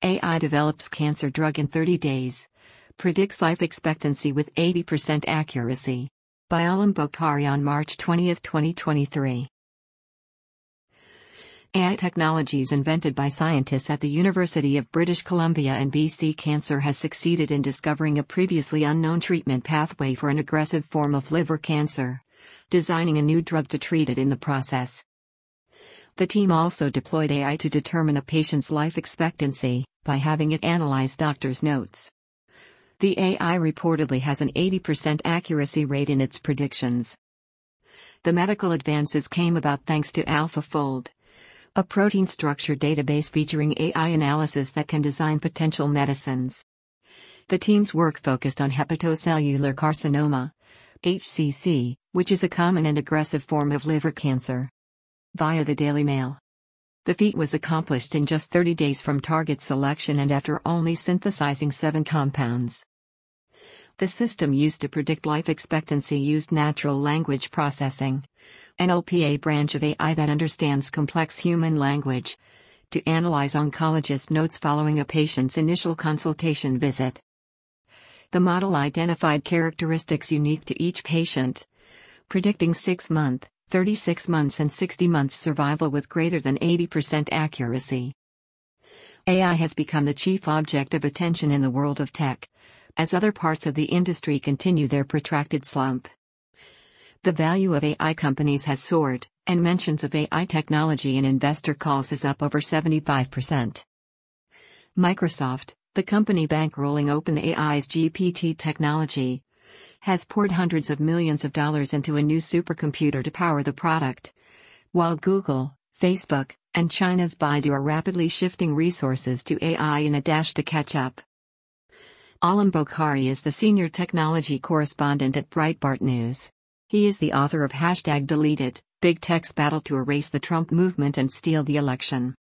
AI develops cancer drug in 30 days. Predicts life expectancy with 80% accuracy. By Alam Bokhari on March 20, 2023. AI technologies invented by scientists at the University of British Columbia and BC Cancer has succeeded in discovering a previously unknown treatment pathway for an aggressive form of liver cancer, designing a new drug to treat it in the process. The team also deployed AI to determine a patient's life expectancy, by having it analyze doctors' notes. The AI reportedly has an 80% accuracy rate in its predictions. The medical advances came about thanks to AlphaFold, a protein structure database featuring AI analysis that can design potential medicines. The team's work focused on hepatocellular carcinoma, HCC, which is a common and aggressive form of liver cancer. Via the Daily Mail. The feat was accomplished in just 30 days from target selection and after only synthesizing 7 compounds. The system used to predict life expectancy used natural language processing, NLPA branch of AI that understands complex human language, to analyze oncologist notes following a patient's initial consultation visit. The model identified characteristics unique to each patient, predicting 6-month, 36 months and 60 months survival with greater than 80% accuracy. AI has become the chief object of attention in the world of tech, as other parts of the industry continue their protracted slump. The value of AI companies has soared, and mentions of AI technology in investor calls is up over 75%. Microsoft, the company bankrolling OpenAI's GPT technology, has poured hundreds of millions of dollars into a new supercomputer to power the product, while Google, Facebook, and China's Baidu are rapidly shifting resources to AI in a dash to catch up. Alam Bokhari is the senior technology correspondent at Breitbart News. He is the author of #Deleted, Big Tech's Battle to Erase the Trump Movement and Steal the Election.